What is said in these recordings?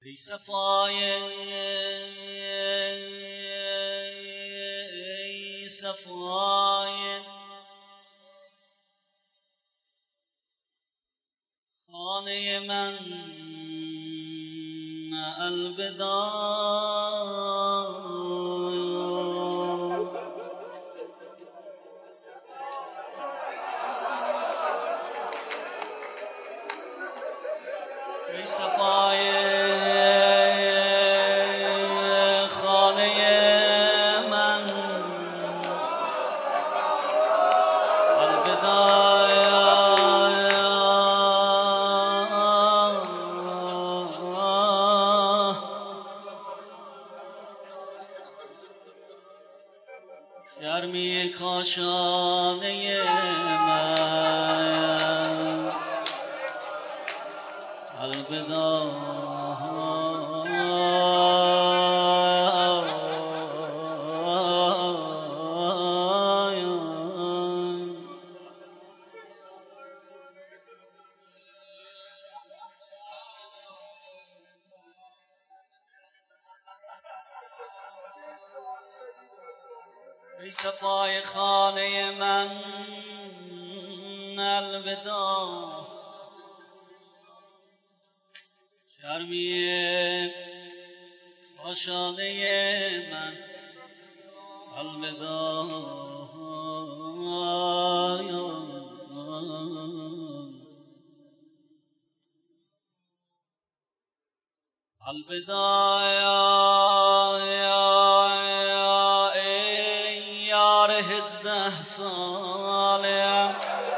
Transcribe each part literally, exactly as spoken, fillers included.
ای صفای ای صفای خانه من الوداع ای صفای خانه من الوداع شرمی کاشانه من الوداع ای صفای خانه من الوداع شرمی کاشانه من الوداع الوداع ای یار هجده ساله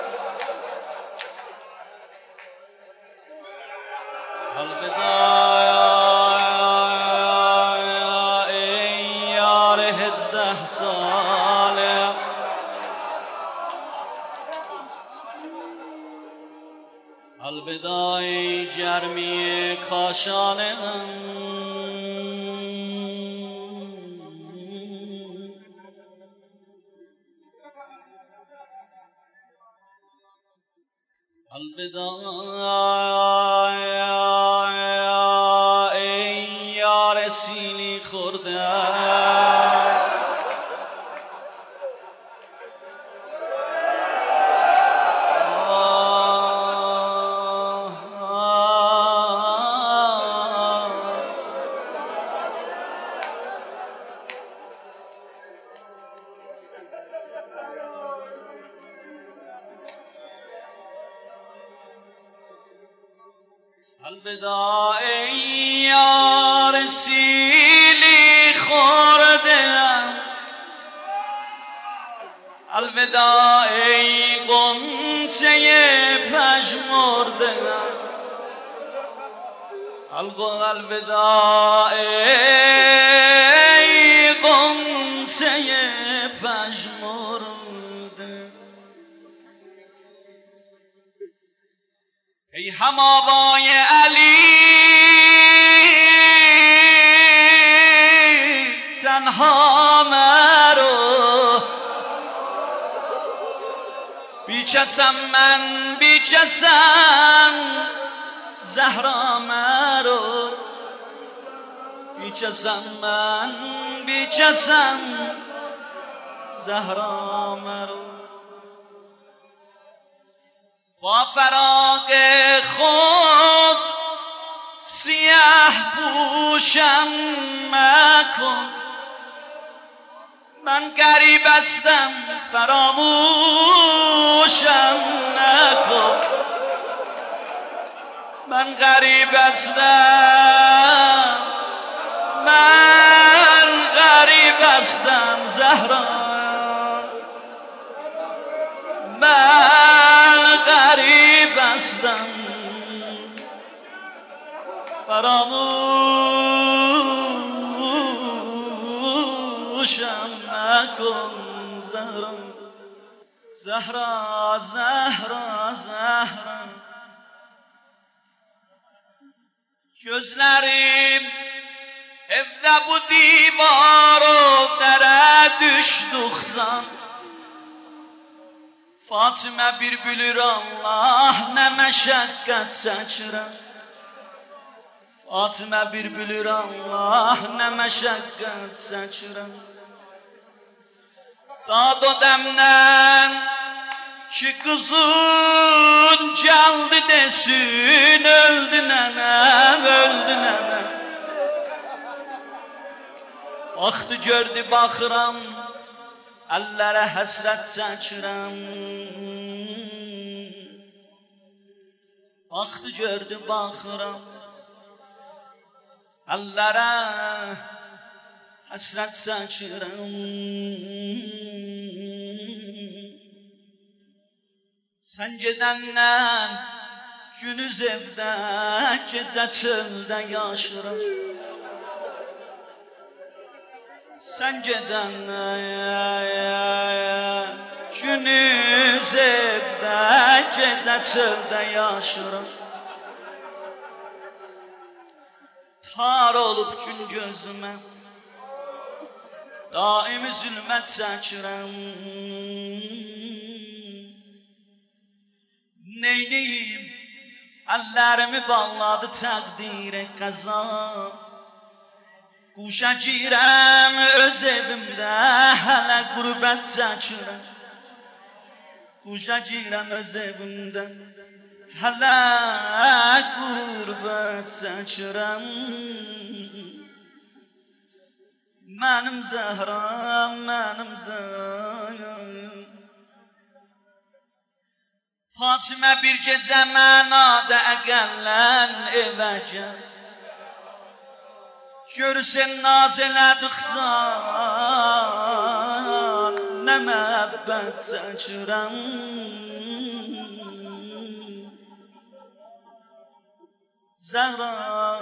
الوداع ای یار هجده ساله الوداع ای جرمی کاشانه الوداع ای یار سیلی خورده الوداع ای یار سیلی خورده الوداع ای غنچه پژمرده الوداع ای غنچه پژمرده ای هماوای علی تنها مرو بیچسم من بیچسم زهرا مرو بیچسم من بیچسم زهرا مرو با فراق خود سیاه پوشم مکن من غریبستم فراموشم نکن من غریبستم من غریبستم زهرا من غریبستم فراموشم نکن زهرا زهرا زهرا زهرا gözlerim evde bu divarı dere düşdükten Fatıma bir bilir Allah ne meşakkət çəkirəm Fatıma bir bilir Allah nə məşəqqət çəkirəm. Dad o dəmdən ki qızın gəldi desin, öldü nənəm, öldü nənəm. Baxdı gördü baxıram, əllərə həsrət çəkirəm. Baxdı gördü baxıram, əllərə həsrət çəkirəm. Sən gedəndən günüz evdə, gecə çöldə yaşıram. Sən gedəndən günüz evdə, gecə çöldə yaşıram. Tar olub gün gözümə, daimi zülmət çəkirəm. Neyniyim, əllərimi bağladı təqdir-i qəza. Quşa girəm öz evimdə, hələ qürbət çəkirəm. Quşa girəm öz evimdə, hələ qürbət çəkirəm. Mənim Zəhram, mənim Zəhram. Fatıma bir gecə mənada əqəllən evə gəl. Görürsən naz elədıqsan, nə məhəbbət çəkirəm. Zəhra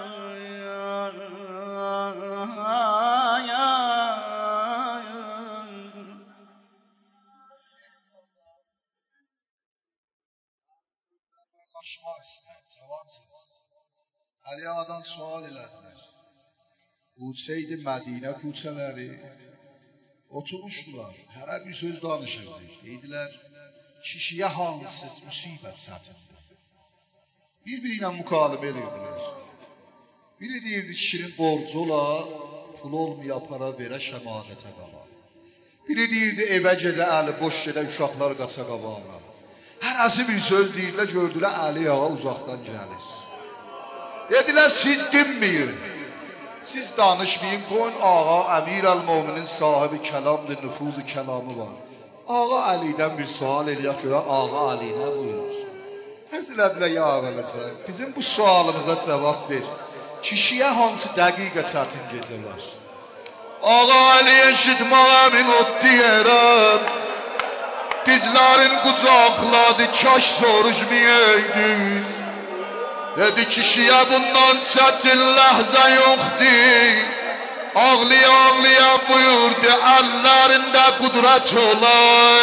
Aşmaq istəyən, cavansınız. Əli Ağadan sual elədilər. Uçsaydı Mədinə küçələri, oturmuşdular, hərə bir söz danışırdı. Deyidilər, kişiyə hansı müsibət çətindir? Bir-biri ilə mükalibə edirdilər. Biri deyirdi, kişinin borcu ola, pul olmaya para verə şəmadətə qala. Biri deyirdi, evə gedə, əli boş gedə, uşaqlar qaça qabağına. Hərəsi bir söz deyirlər, gördülər, Əli Ağa uzaqdan gəlir. Dedilər, siz dinməyin, siz danışmayın, qoyun Ağa, Əmir-əl-Müminin sahibi kəlamdır, nüfuzu kəlamı var. Ağa Əlidən bir sual eləyək görə, Ağa Əli nə buyurur? Ərz elədilər, ya Ağaləsən, bizim bu sualımıza cavab ver. Kişiyə hansı dəqiqə çətin gecələr? Ağa Əli eşitmək əmin ot deyərəm. Dizlərin qucaqladı, kaş soruşmayaydınız. Dedi kişiyə bundan çətin ləhzə yoxdur. Ağlaya ağlaya buyurdu, əllərində qudret ola.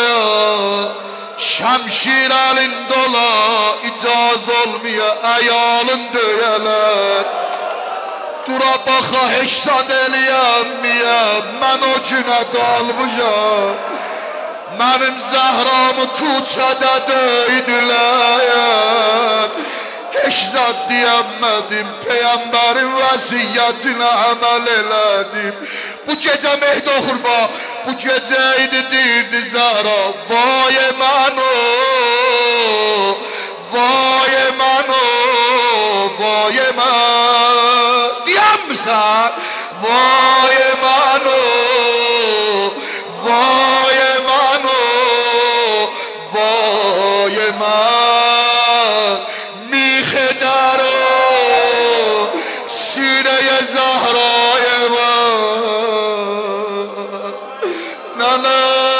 Şəmşir əlində ola, icaz olmaya əyalın döyələr. Dura baxa heşsad eləyəmmiyəm, mən o günə qalmışam. Mənim Zəhramı küçədə döydülər. Heç zad deyəmədim, Peyğəmbərin vəsiyyətinə əməl elədim. Bu gecə Mehdi oxurma, bu gecə idi deyirdi Zəhra. Vay mən o, vay mən o, vay mən. Deyəmsən? Vay mən o, vay mən o, vay mən. Mixedar o, sireye Zahra'ya mən. Nana.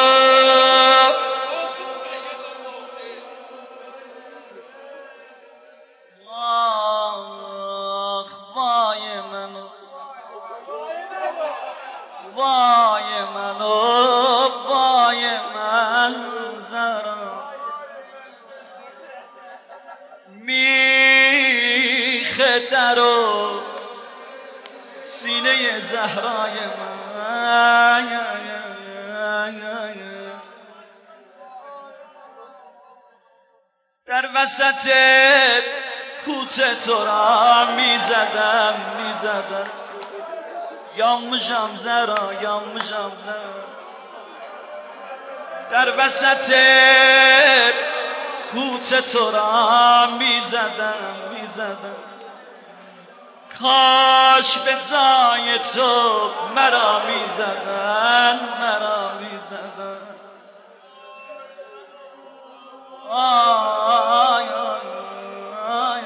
Ah, vay mən o, vay mən o, vay mən Zəhra. میخ در و سینه زهرای من در وسط کوچه تو را میزدم میزدم yanmışam zara yanmışam zara در وسط کوچه تو را میزدم میزدم کاش به جای تو مرا میزدن مرا میزدن آی آی آی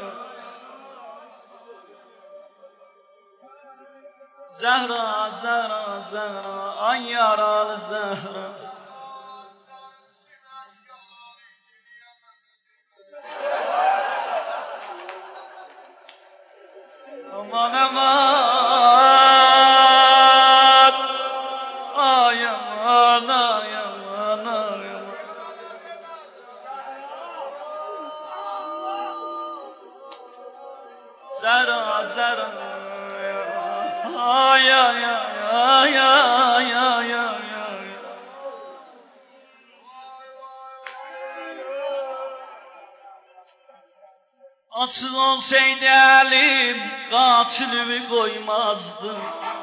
زهرا زهرا زهرا آی یارال زهرا aman aman ay aman ay aman ay aman zara zara ay ay ay ay ay ay Açık olsaydı elim katilimi koymazdım.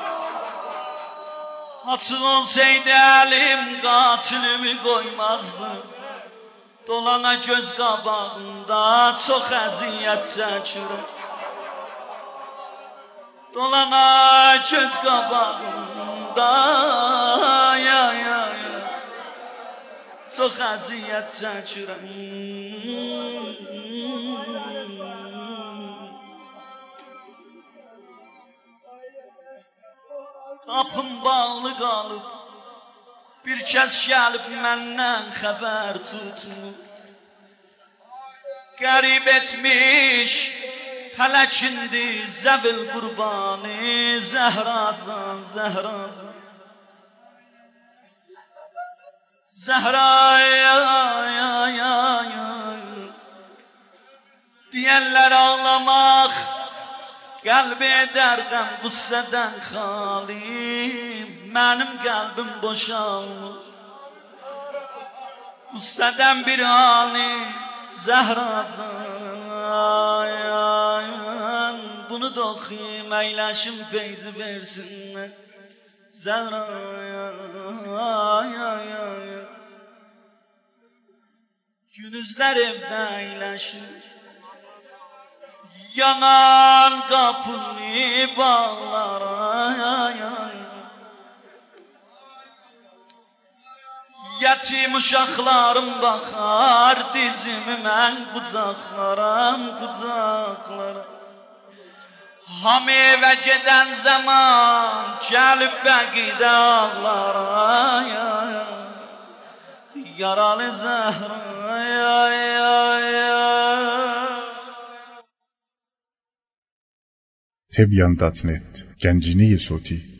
Açık olsaydı elim katilimi koymazdım. Dolana göz qabağında çok əziyyət çəkirəm. Dolana göz qabağında ya ya ya çok əziyyət çəkirəm. Qapım bağlı qalıb bir kəs gəlib məndən xəbər tutmur. Qərib etmiş fələkindi zəbil qurbanı Zəhracan, Zəhracan Zəhra ya ya ya ya deyərlər ağlamaq Qəlb edər qəm qüssədən xalim Mənim qəlbim boşalmır Qüssədən bir hali Zəhracan ay, ay, ay, Bunu da oxuyum əyləşim feyzi versinlər Zəhra ay, ay, ay, Günüzlər evdə əyləşir Yanan qapını bağlar ay, ay, ay. Yetim uşaqlarım baxar dizimi mən qucaqlaram, qucaqlaram Hamı evə gedən zaman gəlib bəqidə ağlar ay, ay, ay. Yaralı Zəhra ay, ay, ay, ay. tebyan nokta net Gənciniyi Soti